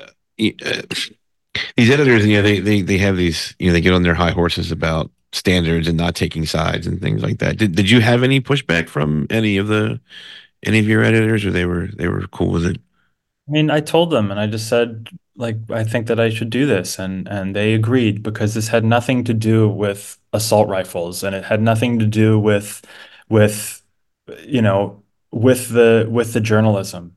S3: these editors, they have these, they get on their high horses about standards and not taking sides and things like that. Did you have any pushback from any of your editors, or they were cool with it?
S4: I mean, I told them and I just said, like, I think that I should do this. And they agreed because this had nothing to do with assault rifles, and it had nothing to do with, you know, with the journalism.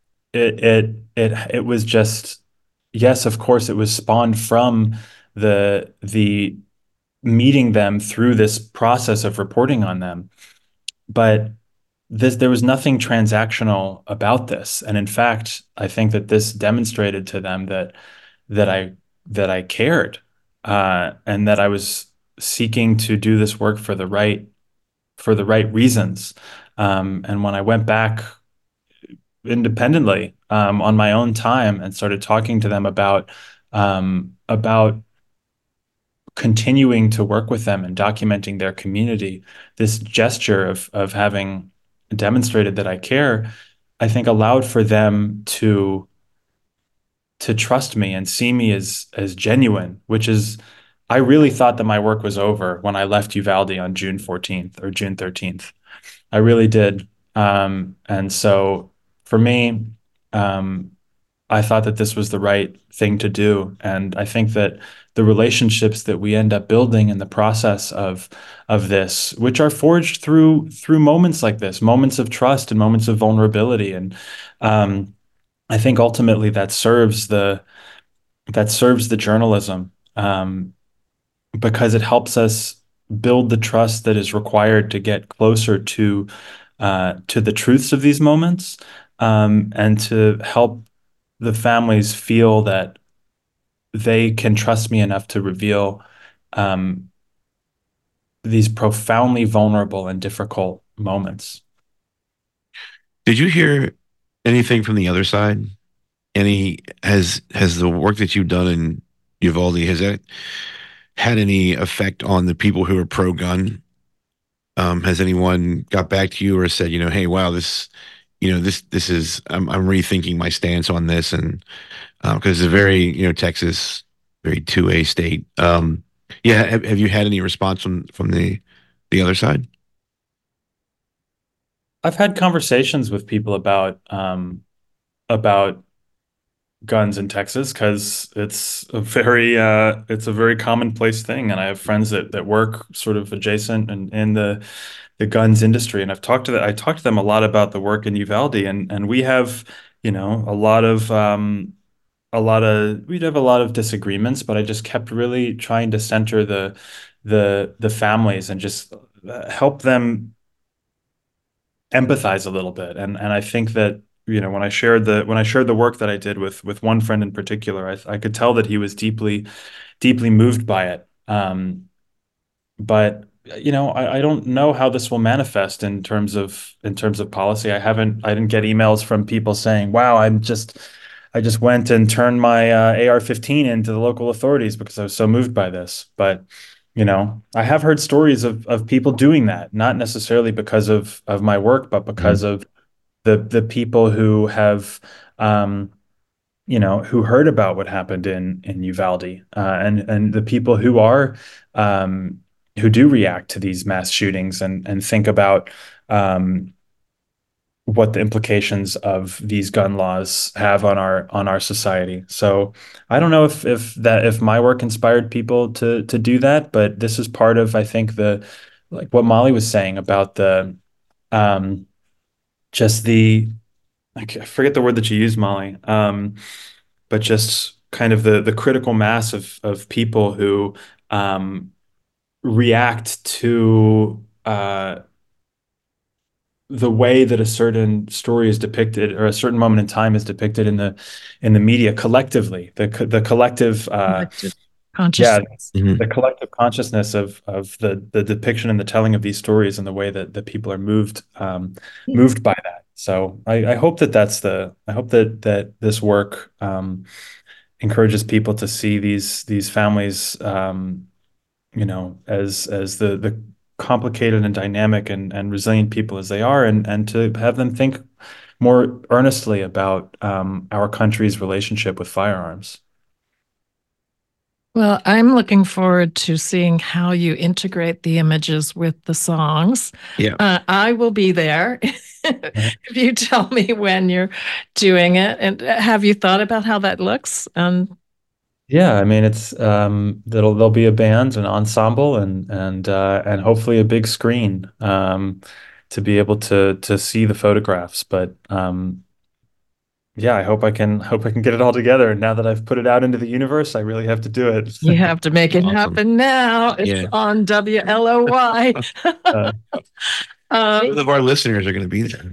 S4: It was just, yes, of course, it was spawned from the meeting them through this process of reporting on them. But there was nothing transactional about this. And in fact, I think that this demonstrated to them that I that I cared, and that I was seeking to do this work for the right reasons. And when I went back independently, on my own time, and started talking to them about continuing to work with them and documenting their community, this gesture of having demonstrated that I care, I think allowed for them to trust me and see me as genuine, which is, I really thought that my work was over when I left Uvalde on June 14th or June 13th. I really did. And so for me, um, I thought that this was the right thing to do. And I think that the relationships that we end up building in the process of this, which are forged through moments like this, moments of trust and moments of vulnerability. And I think ultimately that serves the journalism, because it helps us build the trust that is required to get closer to the truths of these moments, and to help the families feel that they can trust me enough to reveal, um, these profoundly vulnerable and difficult moments.
S3: Did you hear anything from the other side? Any has the work that you've done in Uvalde, has that had any effect on the people who are pro-gun? Has anyone got back to you or said, hey, wow, this is I'm rethinking my stance on this, and because it's a very, Texas, very 2A state. Yeah, have you had any response from the other side?
S4: I've had conversations with people about guns in Texas because it's a very commonplace thing, and I have friends that work sort of adjacent and in the guns industry, and I talked to them a lot about the work in Uvalde, and we have, we'd have a lot of disagreements, but I just kept really trying to center the families and just help them empathize a little bit. And I think that, when I shared the work that I did with one friend in particular, I could tell that he was deeply deeply moved by it. but I don't know how this will manifest in terms of policy. I didn't get emails from people saying, "Wow, I just went and turned my AR-15 into the local authorities because I was so moved by this." But I have heard stories of people doing that, not necessarily because of my work, but because
S3: Mhm.
S4: of the people who have who heard about what happened in Uvalde, and the people who are um, who do react to these mass shootings and think about um, what the implications of these gun laws have on our society. So I don't know if my work inspired people to do that, but this is part of, I think, the like what Molly was saying about the um, just the I forget the word that you use, Molly. But just kind of the critical mass of people who um, react to the way that a certain story is depicted or a certain moment in time is depicted in the media collectively. The collective
S2: Collective
S4: yeah,
S2: consciousness.
S3: Mhm.
S4: the collective consciousness of the depiction and the telling of these stories and the way that people are moved by that. So I hope I hope that this work encourages people to see these families, as the complicated and dynamic and resilient people as they are, and to have them think more earnestly about our country's relationship with firearms.
S2: Well, I'm looking forward to seeing how you integrate the images with the songs.
S3: Yeah.
S2: I will be there if you tell me when you're doing it. And have you thought about how that looks?
S4: Yeah, I mean it's there'll be a band, an ensemble, and hopefully a big screen to be able to see the photographs. But yeah, hope I can get it all together. Now that I've put it out into the universe, I really have to do it.
S2: You have to make it
S3: Awesome.
S2: happen now. It's
S3: Yeah.
S2: on WLOY.
S4: Uh,
S3: Both
S2: um,
S3: of our listeners are going to be there.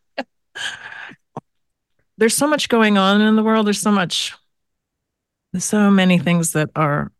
S2: there's so much going on in the world. There's so many things that are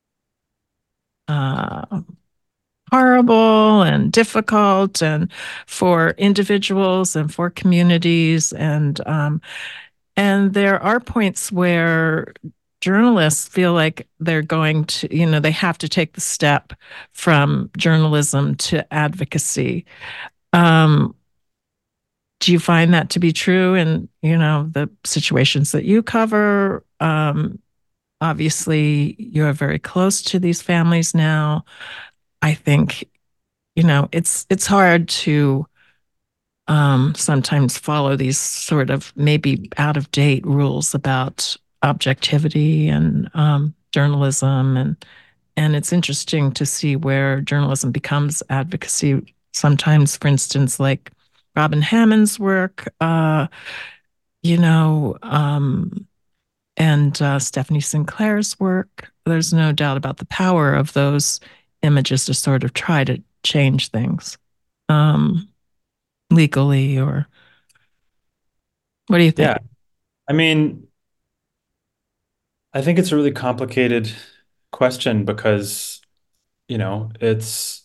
S2: uh, horrible and difficult, and for individuals and for communities, and there are points where journalists feel like they're going to, they have to take the step from journalism to advocacy. Um, do you find that to be true in, the situations that you cover? Obviously, you are very close to these families now. I think, it's hard to sometimes follow these sort of maybe out of date rules about objectivity and journalism, and it's interesting to see where journalism becomes advocacy. Sometimes, for instance, like Robin Hammond's work, you know, um, and Stephanie Sinclair's work. There's no doubt about the power of those images to sort of try to change things um, legally, or what do you think?
S4: yeah, I mean, I think it's a really complicated question because, it's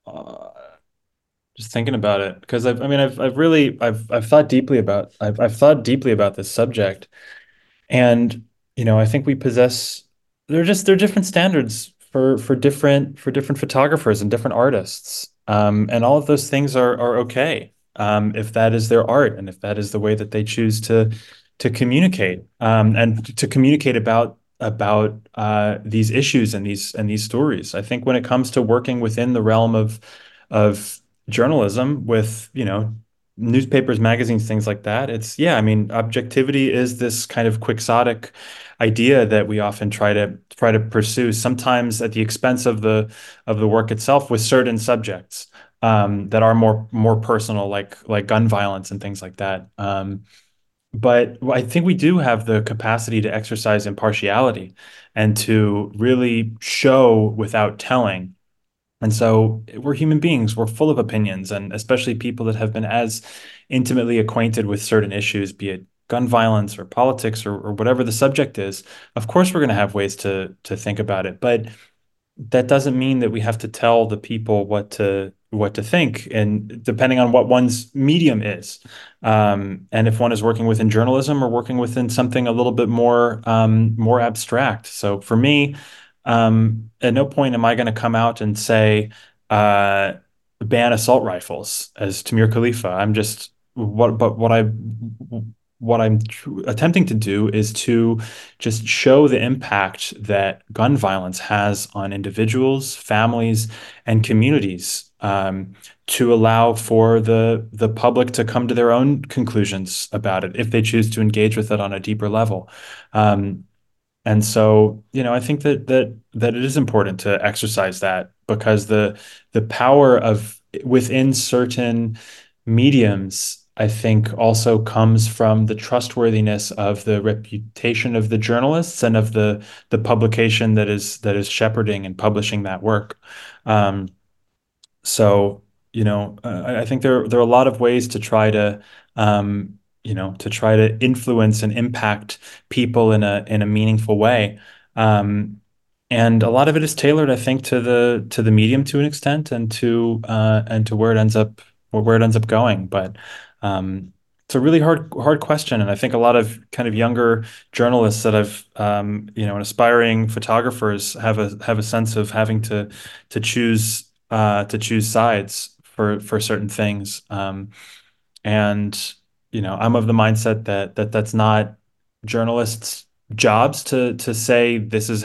S4: just thinking about it because I mean, I've thought deeply I've thought deeply about this subject. And I think we possess they're different standards for different photographers and different artists. And all of those things are okay if that is their art and if that is the way that they choose to communicate and to communicate about these issues and these stories. I think when it comes to working within the realm of journalism with newspapers, magazines, things like that. It's yeah, I mean, objectivity is this kind of quixotic idea that we often try to pursue, sometimes at the expense of the work itself, with certain subjects that are more personal, like gun violence and things like that. But I think we do have the capacity to exercise impartiality and to really show without telling. And so we're human beings. We're full of opinions, and especially people that have been as intimately acquainted with certain issues, be it gun violence or politics or whatever the subject is. Of course, we're going to have ways to think about it. But that doesn't mean that we have to tell the people what to think, and depending on what one's medium is, and if one is working within journalism or working within something a little bit more abstract. So for me, at no point am I going to come out and say uh, ban assault rifles as Tamir Khalifa. I'm just what but what I'm attempting to do is to just show the impact that gun violence has on individuals, families, and communities, to allow for the public to come to their own conclusions about it if they choose to engage with it on a deeper level. Um, and so, I think that it is important to exercise that, because the power of within certain mediums, I think, also comes from the trustworthiness of the reputation of the journalists and of the publication that is shepherding and publishing that work. Um, so, I think there are a lot of ways to try to influence and impact people in a meaningful way. Um, and a lot of it is tailored, I think, to the medium to an extent, and to where it ends up going. But it's a really hard question, and I think a lot of kind of younger journalists that and aspiring photographers have a sense of having to choose sides for certain things. And I'm of the mindset that's not journalists' jobs to say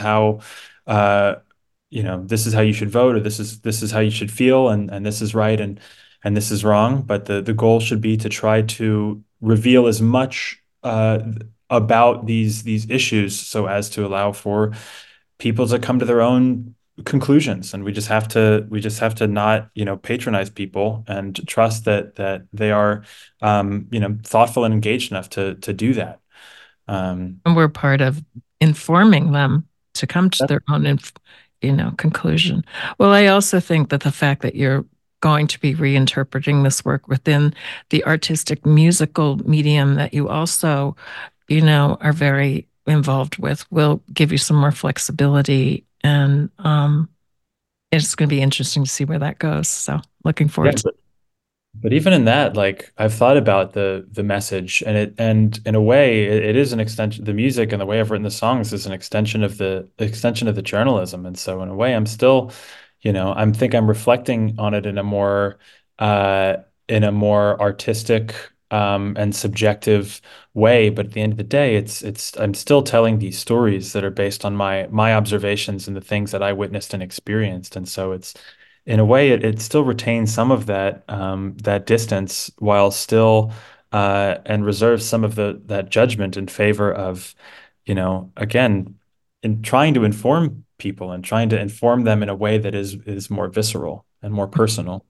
S4: uh, this is how you should vote, or this is how you should feel, and this is right, and this is wrong. But the goal should be to try to reveal as much about these issues, so as to allow for people to come to their own conclusions. And we just have to not patronize people, and trust that they are thoughtful and engaged enough to do that.
S2: And we're part of informing them to come to
S4: That-
S2: their own, conclusion. Well, I also think that the fact that you're going to be reinterpreting this work within the artistic musical medium that you also, are very involved with will give you some more flexibility. And it's going to be interesting to see where that goes. So looking
S4: yeah,
S2: forward to.
S4: but even in that, like, I've thought about the message, and in a way it is an extension. The music and the way I've written the songs is an extension of the journalism. And so in a way, I'm reflecting on it uh in a more artistic and subjective way. But at the end of the day, it's I'm still telling these stories that are based on my observations and the things that I witnessed and experienced. And so it's in a way, it still retains some of that distance, while still and reserves some of that judgment in favor of, again, in trying to inform people and trying to inform them in a way that is more visceral and more personal.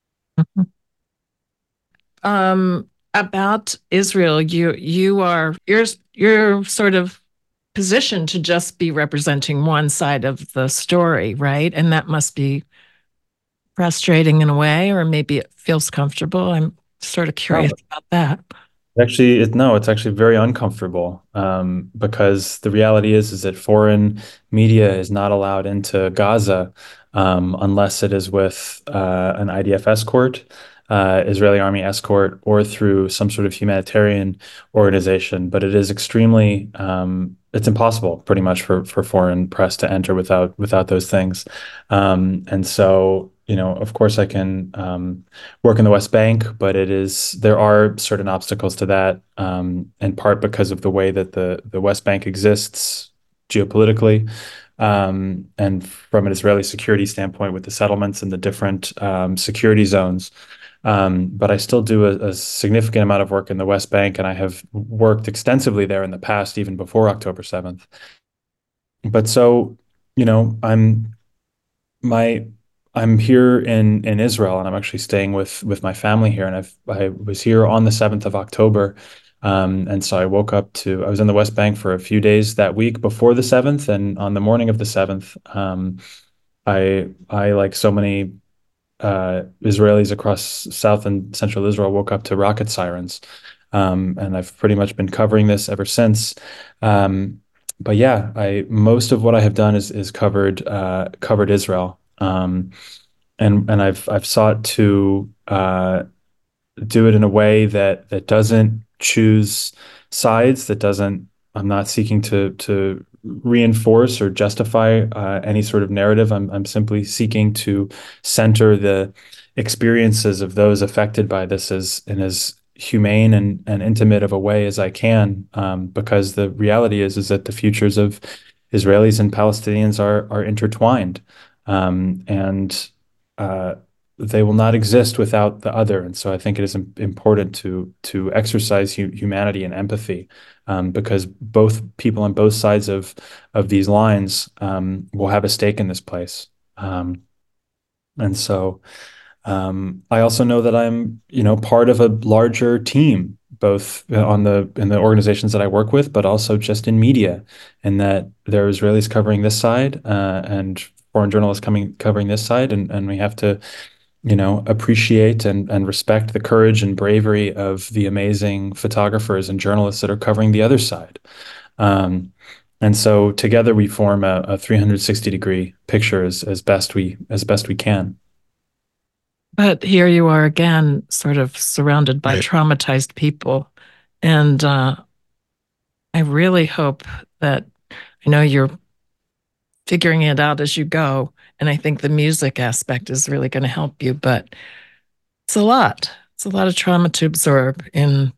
S2: About Israel, you're sort of positioned to just be representing one side of the story, right? And that must be frustrating in a way, or maybe it feels comfortable. I'm sort of curious
S4: No,
S2: about that.
S4: no, it's actually very uncomfortable, because the reality is that foreign media is not allowed into Gaza, unless it is with an IDF escort, Israeli army escort, or through some sort of humanitarian organization. But it is it's impossible, pretty much, for foreign press to enter without those things. And so, of course, I can work in the West Bank, but there are certain obstacles to that, in part because of the way that the West Bank exists geopolitically, and from an Israeli security standpoint, with the settlements and the different security zones. But I still do a significant amount of work in the West Bank, and I have worked extensively there in the past, even before October 7th. But so, you know, I'm my I'm here in Israel, and I'm actually staying with my family here. And I was here on the 7th of October. And so I was in the West Bank for a few days that week before the 7th, and on the morning of the 7th, I, like so many Israelis across South and Central Israel, woke up to rocket sirens. And I've pretty much been covering this ever since. Um, but yeah, I most of what I have done is covered Israel. And I've sought to do it in a way that doesn't choose sides, that doesn't. I'm not seeking to reinforce or justify any sort of narrative. I'm simply seeking to center the experiences of those affected by this as in as humane and intimate of a way as I can, because the reality is that the futures of Israelis and Palestinians are intertwined, and uh, they will not exist without the other. And so I think it is important to exercise humanity and empathy, because both people on both sides of these lines will have a stake in this place. And so I also know that I'm, part of a larger team, both on the in the organizations that I work with, but also just in media, and that there are Israelis covering this side, and foreign journalists covering this side, and we have to, appreciate and respect the courage and bravery of the amazing photographers and journalists that are covering the other side. Um, and so together we form a 360-degree picture as best we can.
S2: But here you are again, sort of surrounded by
S3: Right.
S2: traumatized people. And I really hope that I know you're figuring it out as you go. And I think the music aspect is really going to help you. But it's a lot. It's a lot of trauma to absorb in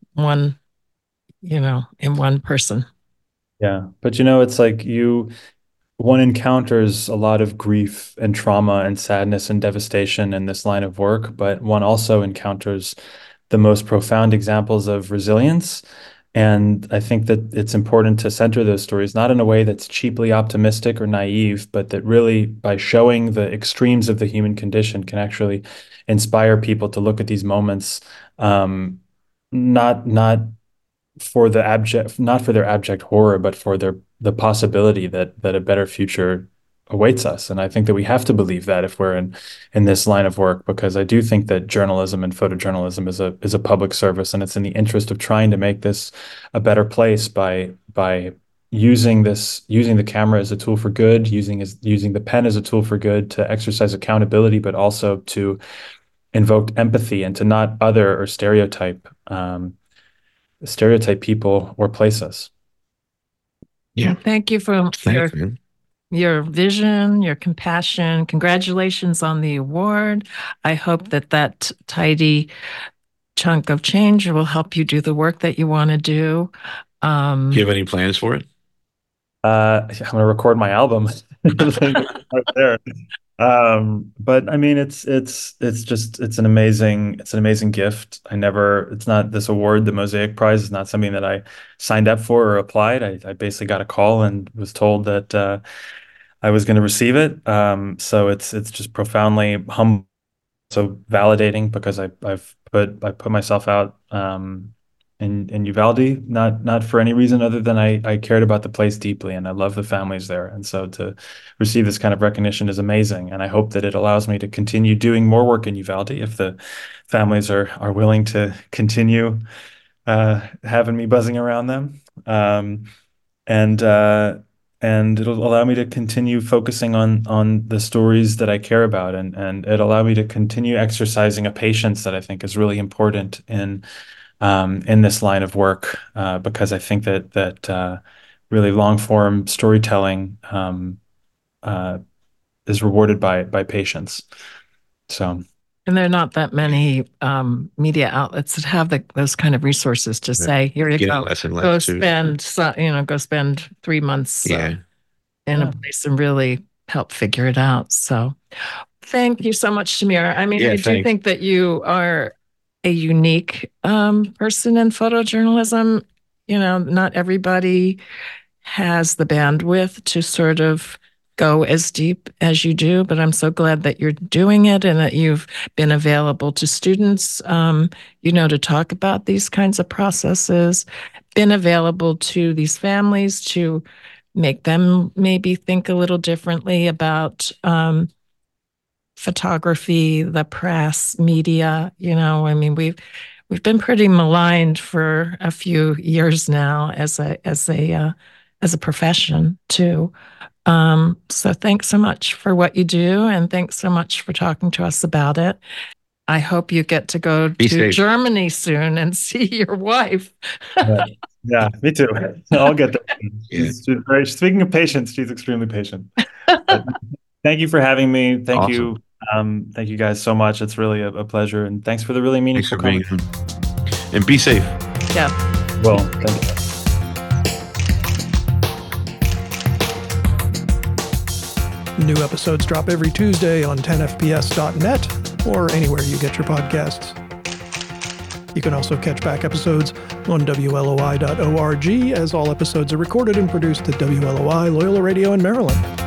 S2: one person.
S4: Yeah. But it's like one encounters a lot of grief and trauma and sadness and devastation in this line of work, but one also encounters the most profound examples of resilience. And I think that it's important to center those stories, not in a way that's cheaply optimistic or naive, but that really, by showing the extremes of the human condition, can actually inspire people to look at these moments, not not for their abject horror, but for the possibility that a better future awaits us. And I think that we have to believe that if we're in this line of work, because I do think that journalism and photojournalism is a public service, and it's in the interest of trying to make this a better place by using the camera as a tool for good, using the pen as a tool for good, to exercise accountability, but also to invoke empathy and to not other or stereotype people or places.
S3: Yeah.
S2: Thank you for
S3: Thanks, man.
S2: your vision, your compassion. Congratulations on the award. I hope that tidy chunk of change will help you do the work that you want to do.
S3: Do you have any plans for it?
S4: I'm gonna record my album. Right there. But I mean, it's an amazing gift. It's not this award, the Mosaic Prize is not something that I signed up for or applied. I basically got a call and was told that I was going to receive it. So it's just profoundly humble, so validating, because I put myself out in Uvalde, not for any reason other than I cared about the place deeply and I love the families there. And so to receive this kind of recognition is amazing. And I hope that it allows me to continue doing more work in Uvalde if the families are willing to continue having me buzzing around them. And and it'll allow me to continue focusing on the stories that I care about, and it'll allow me to continue exercising a patience that I think is really important in this line of work, because I think that really long form storytelling is rewarded by patience. So.
S2: And there are not that many media outlets that have those kind of resources to say, here you go,
S3: Less and
S2: go
S3: less too.
S2: go spend 3 months
S3: Yeah.
S2: in a place and really help figure it out. So thank you so much, Tamir. I mean,
S3: Yeah,
S2: I do
S3: thanks.
S2: think that you are a unique person in photojournalism. Not everybody has the bandwidth to sort of go as deep as you do, but I'm so glad that you're doing it and that you've been available to students, to talk about these kinds of processes, been available to these families to make them maybe think a little differently about photography, the press, media. I mean, we've been pretty maligned for a few years now as a as a profession too. So thanks so much for what you do, and thanks so much for talking to us about it. I hope you get to go to Germany soon and see your wife.
S4: Yeah, me too. I'll get there. She's very, speaking of patience, she's extremely patient. Thank you for having me. Thank you. Thank you guys so much. It's really a pleasure. And thanks for the really meaningful comments.
S3: And be safe.
S2: Yeah.
S4: Well, thank you.
S1: New episodes drop every Tuesday on 10fps.net or anywhere you get your podcasts. You can also catch back episodes on WLOI.org, as all episodes are recorded and produced at WLOI Loyola Radio in Maryland.